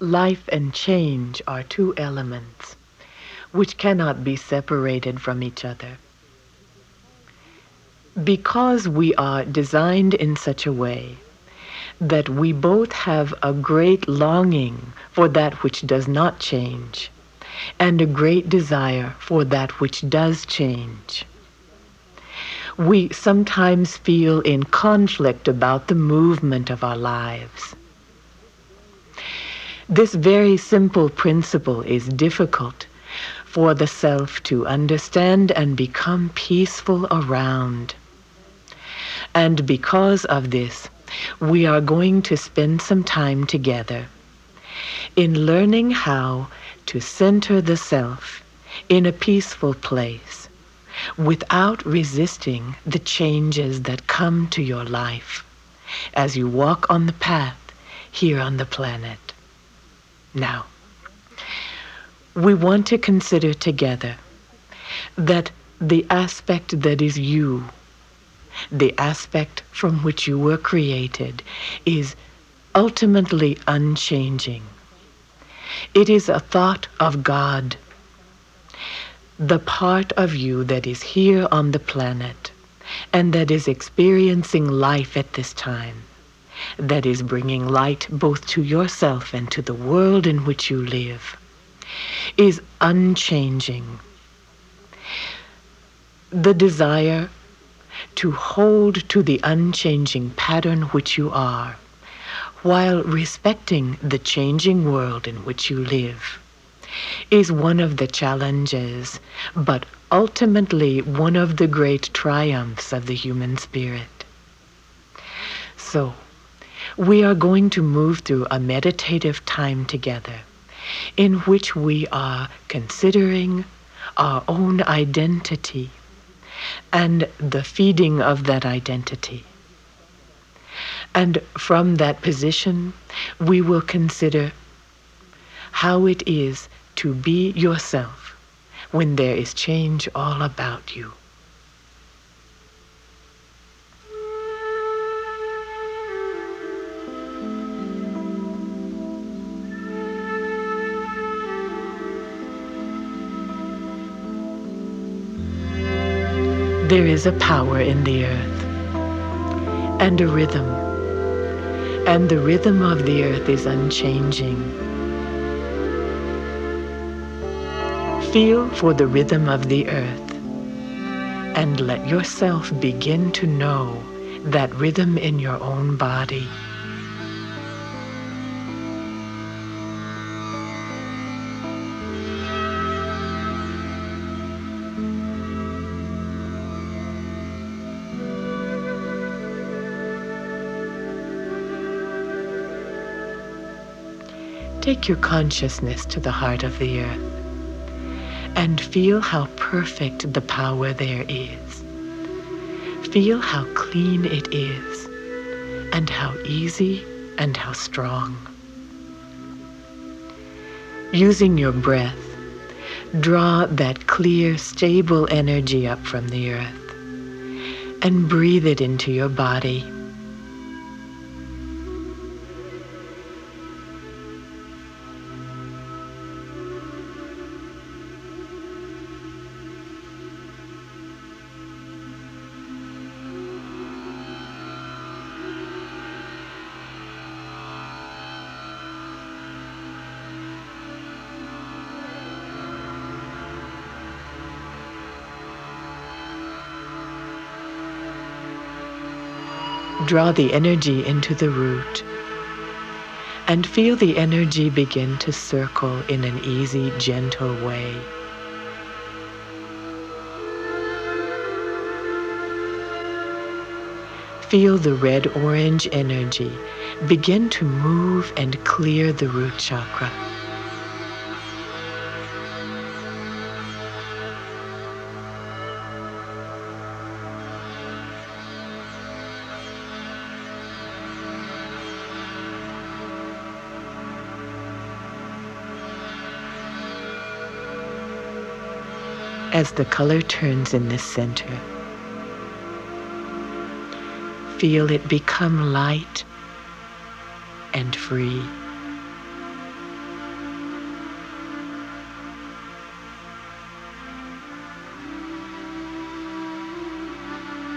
Life and change are two elements which cannot be separated from each other. Because we are designed in such a way that we both have a great longing for that which does not change and a great desire for that which does change, we sometimes feel in conflict about the movement of our lives. This very simple principle is difficult for the self to understand and become peaceful around. And because of this, we are going to spend some time together in learning how to center the self in a peaceful place without resisting the changes that come to your life as you walk on the path here on the planet. Now, we want to consider together that the aspect that is you, the aspect from which you were created, is ultimately unchanging. It is a thought of God. The part of you that is here on the planet and that is experiencing life at this time, that is bringing light both to yourself and to the world in which you live, is unchanging. The desire to hold to the unchanging pattern which you are, while respecting the changing world in which you live, is one of the challenges, but ultimately one of the great triumphs of the human spirit. So, we are going to move through a meditative time together in which we are considering our own identity and the feeding of that identity. And from that position, we will consider how it is to be yourself when there is change all about you. There is a power in the earth and a rhythm, and the rhythm of the earth is unchanging. Feel for the rhythm of the earth and let yourself begin to know that rhythm in your own body. Take your consciousness to the heart of the earth and feel how perfect the power there is. Feel how clean it is and how easy and how strong. Using your breath, draw that clear, stable energy up from the earth and breathe it into your body. Draw the energy into the root and feel the energy begin to circle in an easy, gentle way. Feel the red-orange energy begin to move and clear the root chakra. As the color turns in the center, feel it become light and free.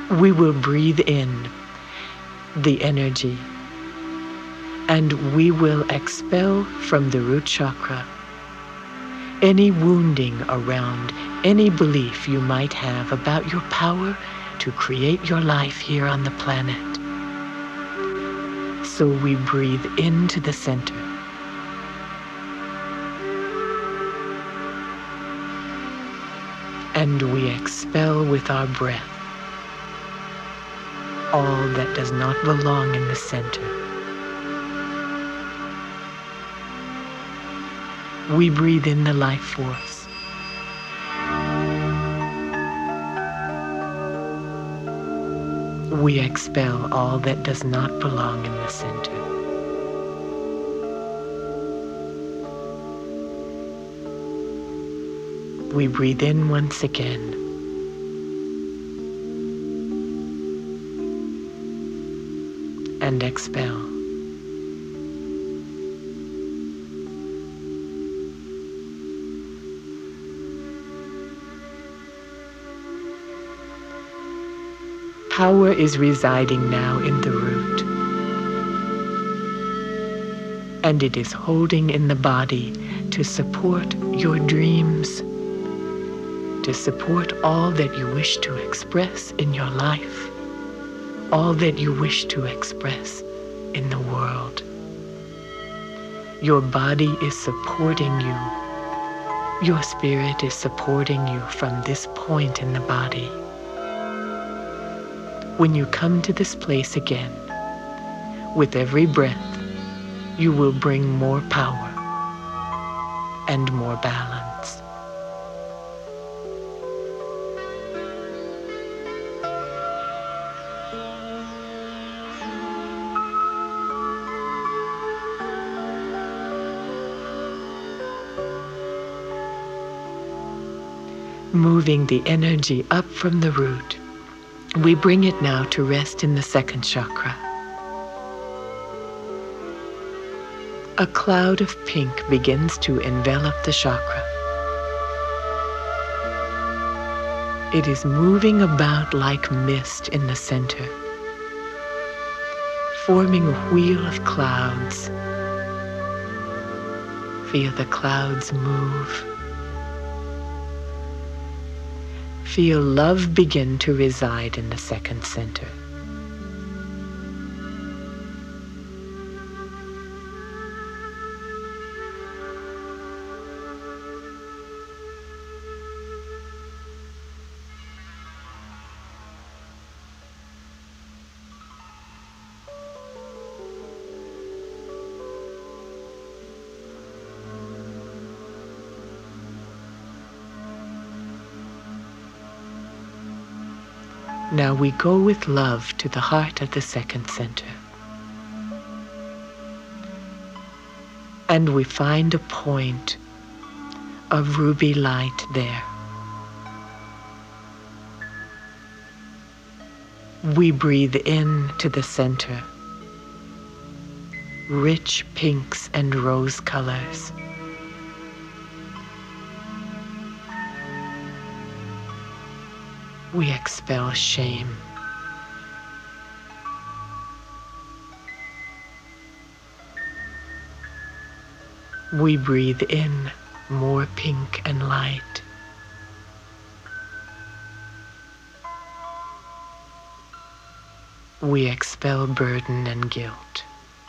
We will breathe in the energy, and we will expel from the root chakra any wounding around any belief you might have about your power to create your life here on the planet. So we breathe into the center. And we expel with our breath all that does not belong in the center. We breathe in the life force. We expel all that does not belong in the center. We breathe in once again. And expel. Power is residing now in the root, and it is holding in the body to support your dreams, to support all that you wish to express in your life, all that you wish to express in the world. Your body is supporting you. Your spirit is supporting you from this point in the body. When you come to this place again, with every breath, you will bring more power and more balance. Moving the energy up from the root, we bring it now to rest in the second chakra. A cloud of pink begins to envelop the chakra. It is moving about like mist in the center, forming a wheel of clouds. Feel the clouds move. Feel love begin to reside in the second center. Now we go with love to the heart of the second center. And we find a point of ruby light there. We breathe in to the center, rich pinks and rose colors. We expel shame. We breathe in more pink and light. We expel burden and guilt.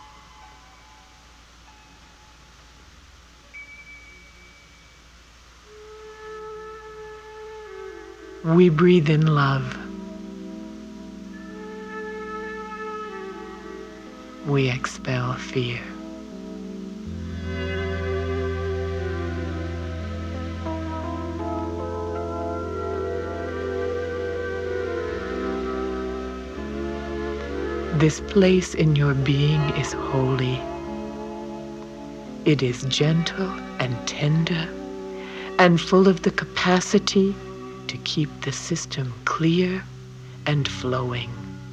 We breathe in love. We expel fear. This place in your being is holy. It is gentle and tender and full of the capacity to keep the system clear and flowing.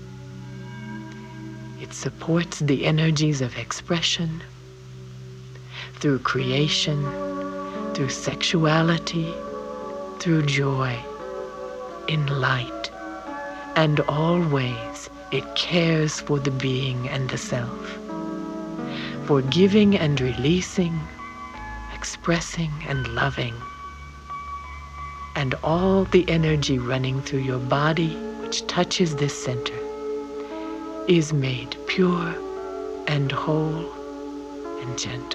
It supports the energies of expression through creation, through sexuality, through joy, in light, and always it cares for the being and the self, for giving and releasing, expressing and loving. And all the energy running through your body, which touches this center, is made pure and whole and gentle.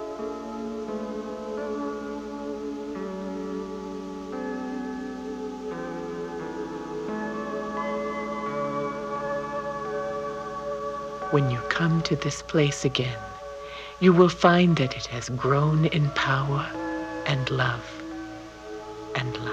When you come to this place again, you will find that it has grown in power and love and light.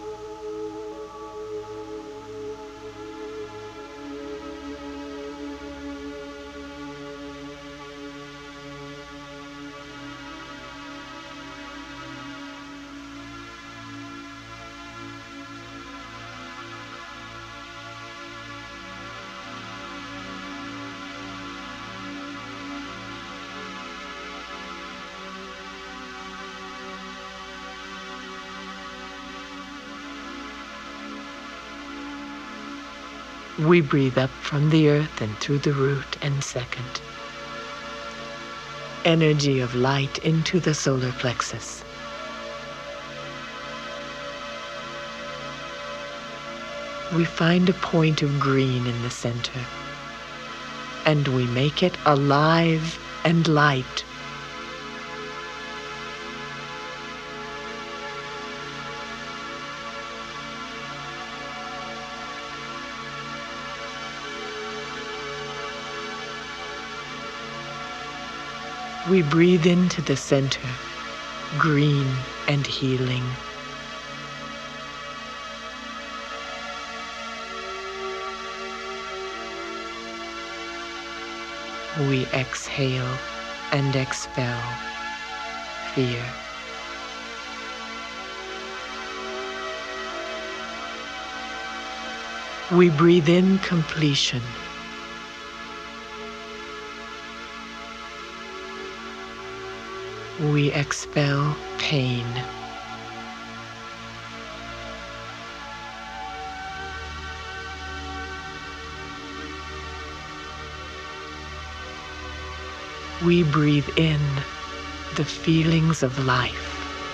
We breathe up from the earth and through the root and second. Energy of light into the solar plexus. We find a point of green in the center, and we make it alive and light. We breathe into the center, green and healing. We exhale and expel fear. We breathe in completion. We expel pain. We breathe in the feelings of life.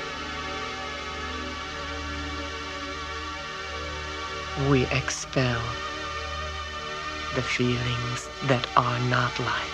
We expel the feelings that are not life.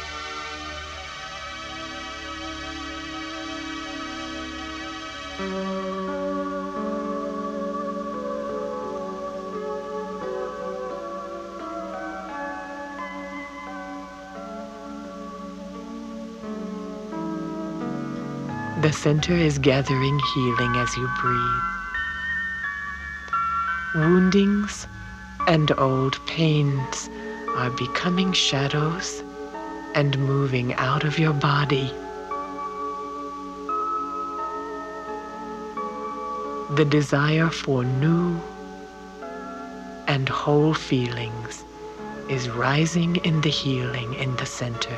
The center is gathering healing as you breathe. Woundings and old pains are becoming shadows and moving out of your body. The desire for new and whole feelings is rising in the healing in the center.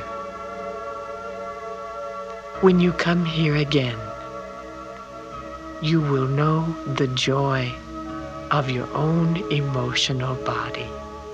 When you come here again, you will know the joy of your own emotional body.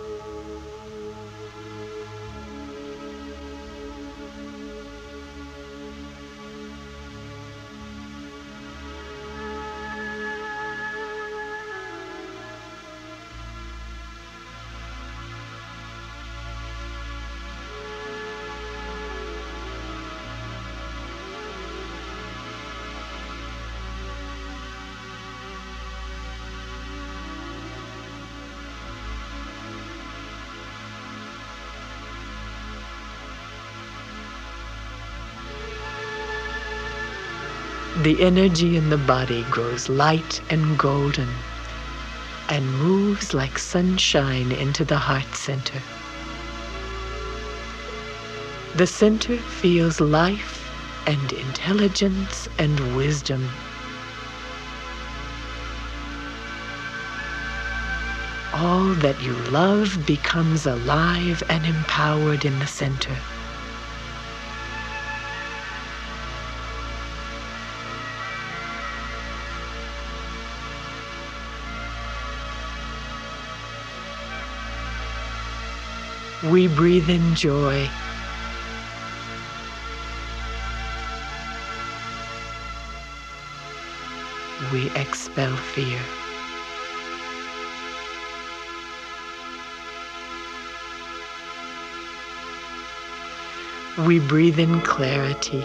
The energy in the body grows light and golden and moves like sunshine into the heart center. The center feels life and intelligence and wisdom. All that you love becomes alive and empowered in the center. We breathe in joy. We expel fear. We breathe in clarity.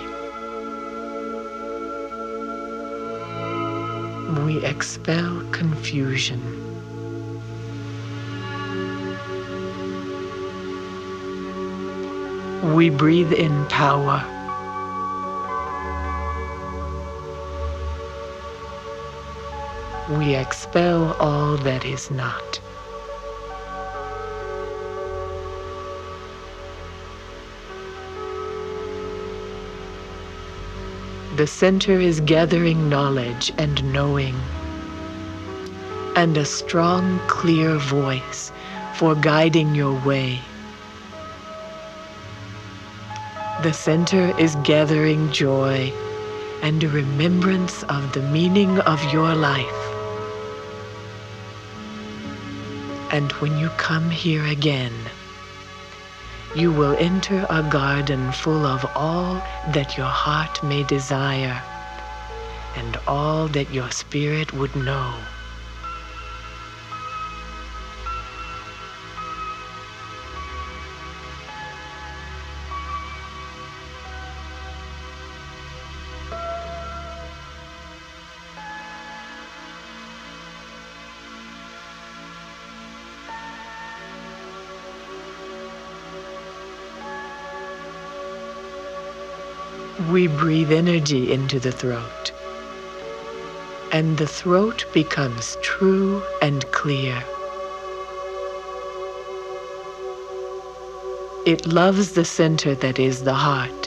We expel confusion. We breathe in power. We expel all that is not. The center is gathering knowledge and knowing, and a strong, clear voice for guiding your way. The center is gathering joy and a remembrance of the meaning of your life. And when you come here again, you will enter a garden full of all that your heart may desire and all that your spirit would know. We breathe energy into the throat, and the throat becomes true and clear. It loves the center that is the heart,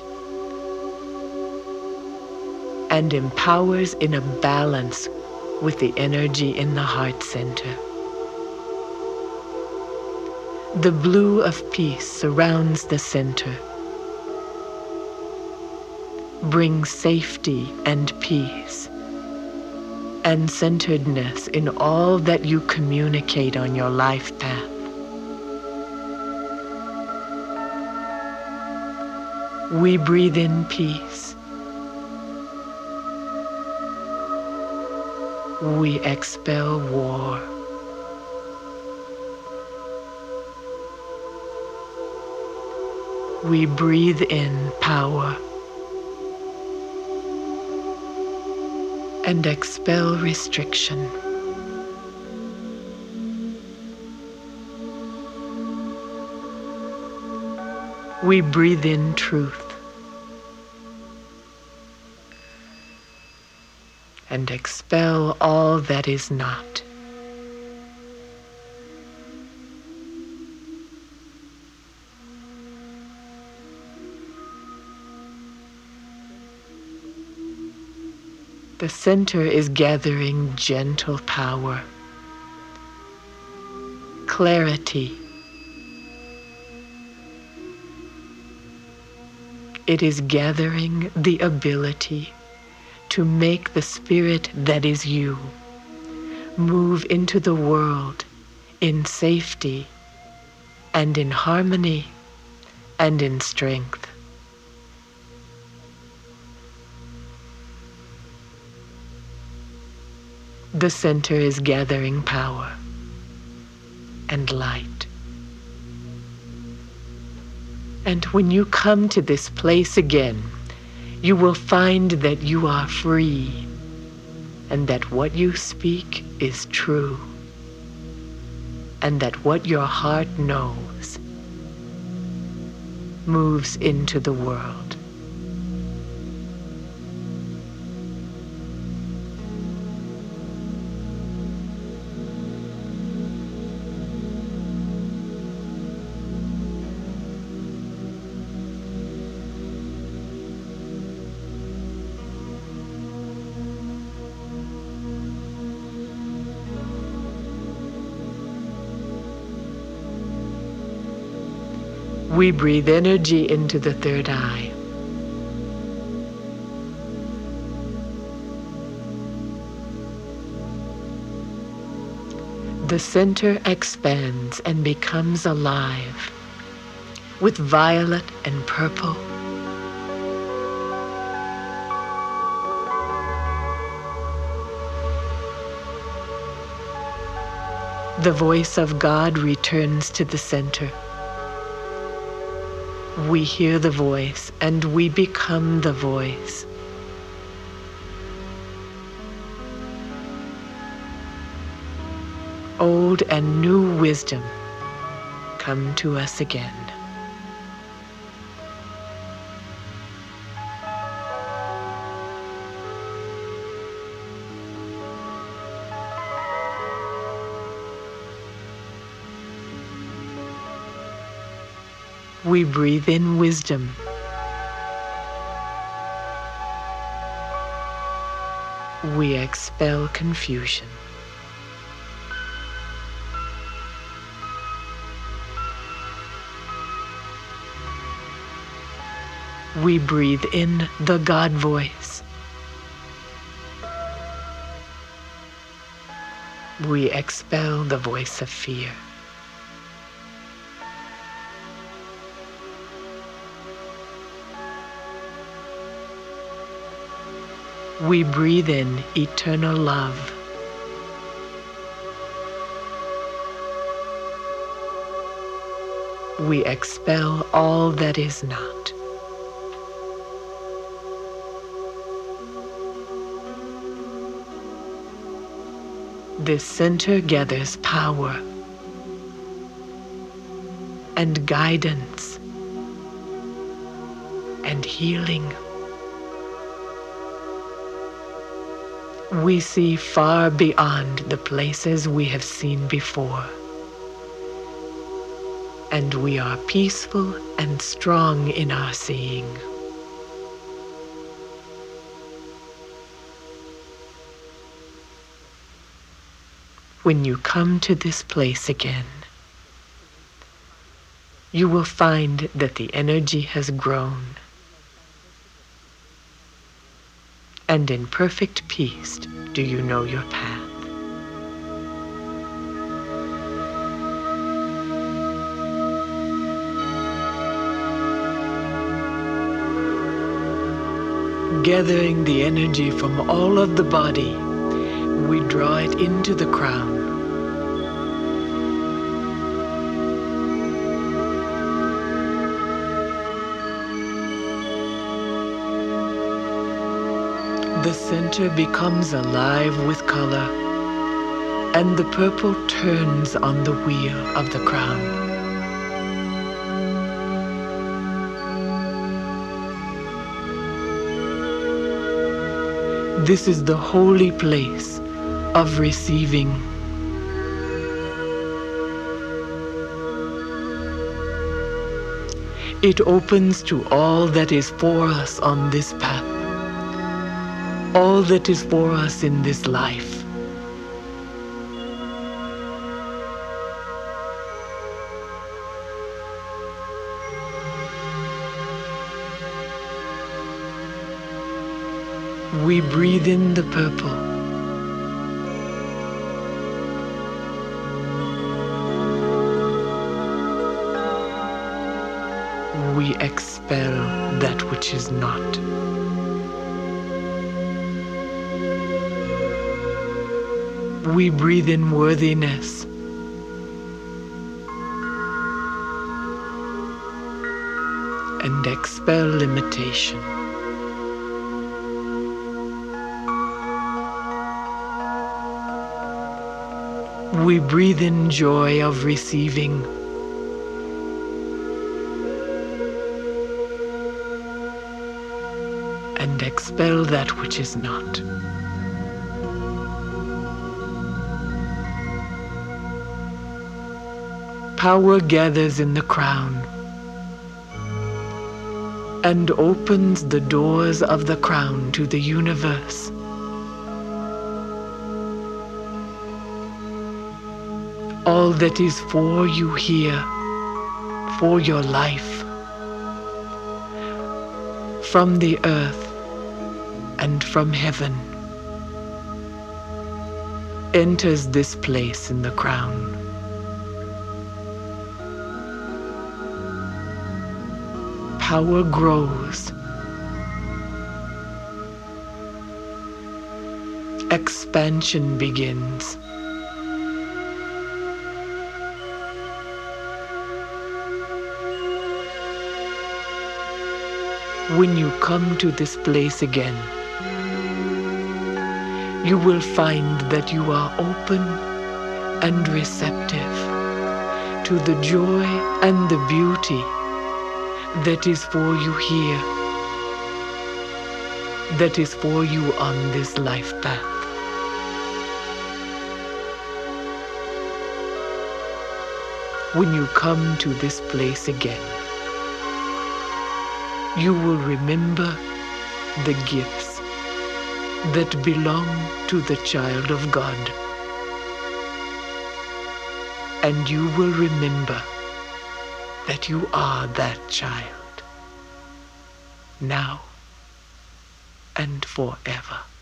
and empowers in a balance with the energy in the heart center. The blue of peace surrounds the center, brings safety and peace and centeredness in all that you communicate on your life path. We breathe in peace. We expel war. We breathe in power and expel restriction. We breathe in truth and expel all that is not. The center is gathering gentle power, clarity. It is gathering the ability to make the spirit that is you move into the world in safety and in harmony and in strength. The center is gathering power and light. And when you come to this place again, you will find that you are free and that what you speak is true and that what your heart knows moves into the world. We breathe energy into the third eye. The center expands and becomes alive with violet and purple. The voice of God returns to the center. We hear the voice and we become the voice. Old and new wisdom come to us again. We breathe in wisdom. We expel confusion. We breathe in the God voice. We expel the voice of fear. We breathe in eternal love. We expel all that is not. This center gathers power and guidance and healing. We see far beyond the places we have seen before. And we are peaceful and strong in our seeing. When you come to this place again, you will find that the energy has grown. And in perfect peace do you know your path. Gathering the energy from all of the body, we draw it into the crown. The center becomes alive with color, and the purple turns on the wheel of the crown. This is the holy place of receiving. It opens to all that is for us on this path. All that is for us in this life. We breathe in the purple. We expel that which is not. We breathe in worthiness. And expel limitation. We breathe in joy of receiving. And expel that which is not. Power gathers in the crown and opens the doors of the crown to the universe. All that is for you here, for your life, from the earth and from heaven, enters this place in the crown. power grows. Expansion begins. When you come to this place again, you will find that you are open and receptive to the joy and the beauty that is for you here, that is for you on this life path. When you come to this place again, you will remember the gifts that belong to the child of God. And you will remember that you are that child, now and forever.